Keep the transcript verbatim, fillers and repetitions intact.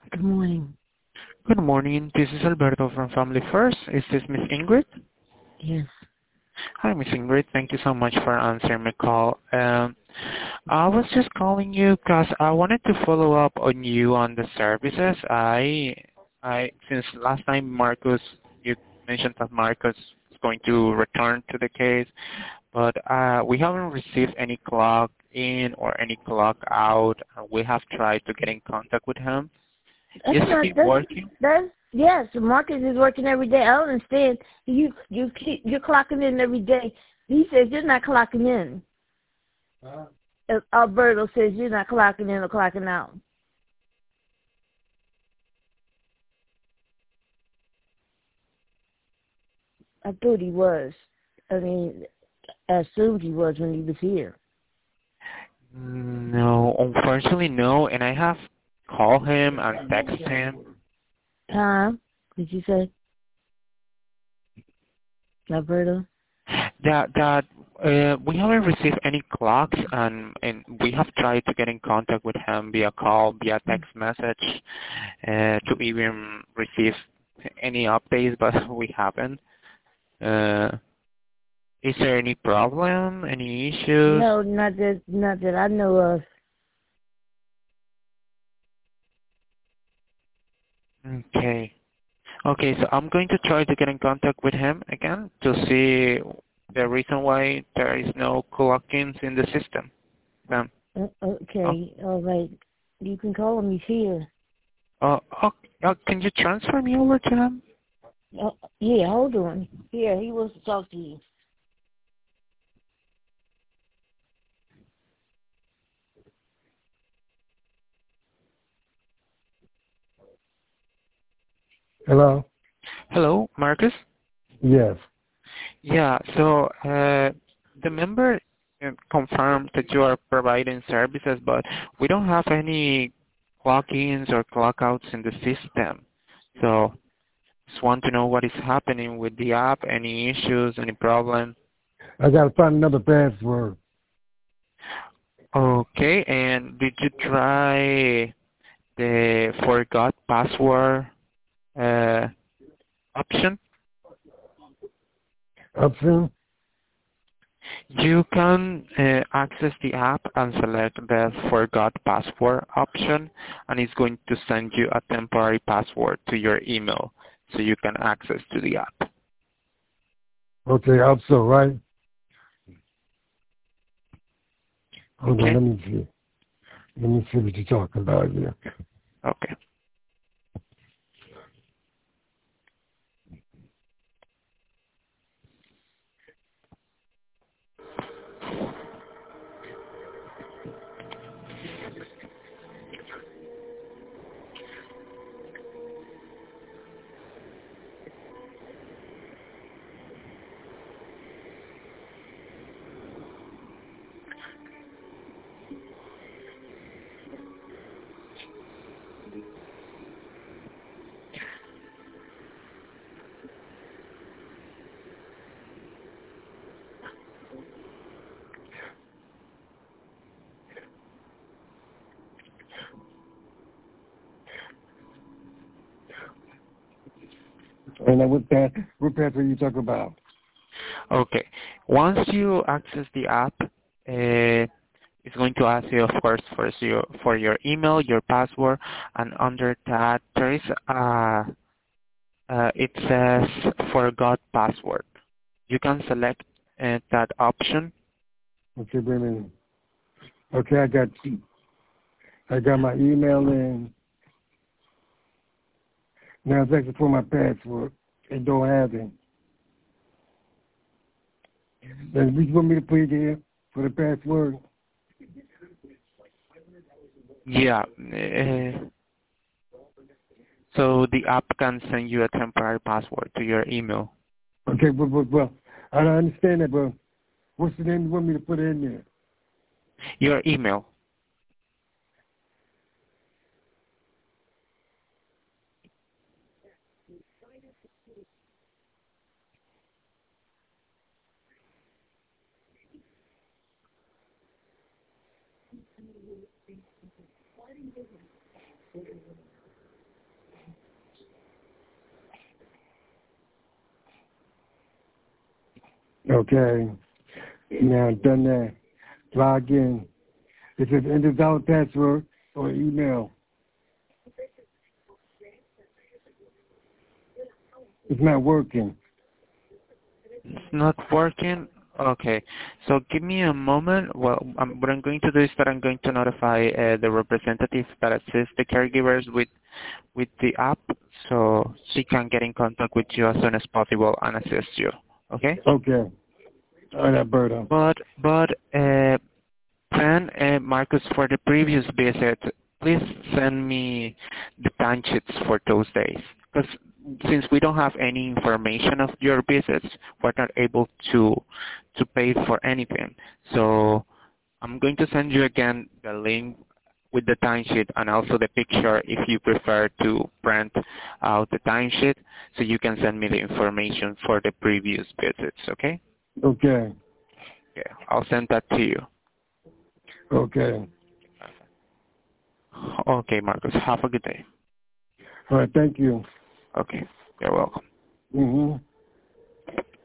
Good morning. Good morning. This is Alberto from Family First. Is this Miss Ingrid? Yes. Hi, Miss Ingrid. Thank you so much for answering my call. Um, I was just calling you because I wanted to follow up on you on the services. I, I since last time Marcus, you mentioned that Marcus is going to return to the case, but uh, we haven't received any clock in or any clock out. We have tried to get in contact with him. That's Is not he that's working? that's yes, Marcus is working every day. I don't understand. You you keep you're clocking in every day. He says you're not clocking in. Huh? Uh, Alberto says you're not clocking in or clocking out. I thought he was. I mean, I assumed he was when he was here. No, unfortunately no, and I have called him and text him. Huh? Did you say Alberto? That that uh, we haven't received any clocks, and and we have tried to get in contact with him via call, via text message, uh, to even receive any updates, but we haven't. Uh, is there any problem? Any issues? No, not that not that I know of. Okay. Okay, so I'm going to try to get in contact with him again to see the reason why there is no clock-ins in the system. Um, Uh, oh, okay, all right. You can call him. He's here. oh, oh, oh, can you transfer me over to him? Uh, yeah, hold on. Yeah, he wants to talk to you. Hello? Hello, Marcus? Yes. Yeah, so uh, the member uh, confirmed that you are providing services, but we don't have any clock-ins or clock-outs in the system. So just want to know what is happening with the app, any issues, any problem. I gotta find another password. Okay, and did you try the forgot password uh, option? Option? You can uh, access the app and select the forgot password option, and it's going to send you a temporary password to your email so you can access to the app. Okay, also, right? Hold on, Okay? let me see. Let me see what you're talking about here. Okay. And now what pass what password you talking about? Okay. Once you access the app, uh, it's going to ask you, of course, for your, for your email, your password, and under that there is a, uh, it says forgot password. You can select uh, that option. Okay, wait a minute. Okay, I got I got my email in. Now it's asking for my password. It don't have it. Then you want me to put it here for the password? Yeah. Uh, so the app can send you a temporary password to your email. Okay, well, well, well I don't understand that, but what's the name you want me to put in there? Your email. Okay. Now done that. Log in. It says enter dollar password or email. It's not working. It's not working. Okay, so give me a moment. Well, um, what I'm going to do is that I'm going to notify uh, the representative that assists the caregivers with with the app, so she can get in contact with you as soon as possible and assist you. Okay? Okay. All right, Alberto. But but uh, Fran, uh, Marcus, for the previous visit, please send me the timesheets for those days. Because since we don't have any information of your visits, we're not able to to pay for anything. So I'm going to send you again the link with the timesheet and also the picture if you prefer to print out the timesheet, so you can send me the information for the previous visits. Okay? Okay. Yeah, I'll send that to you. Okay. Okay, Marcus. Have a good day. All right. Thank you. Okay. You're welcome. Mm-hmm.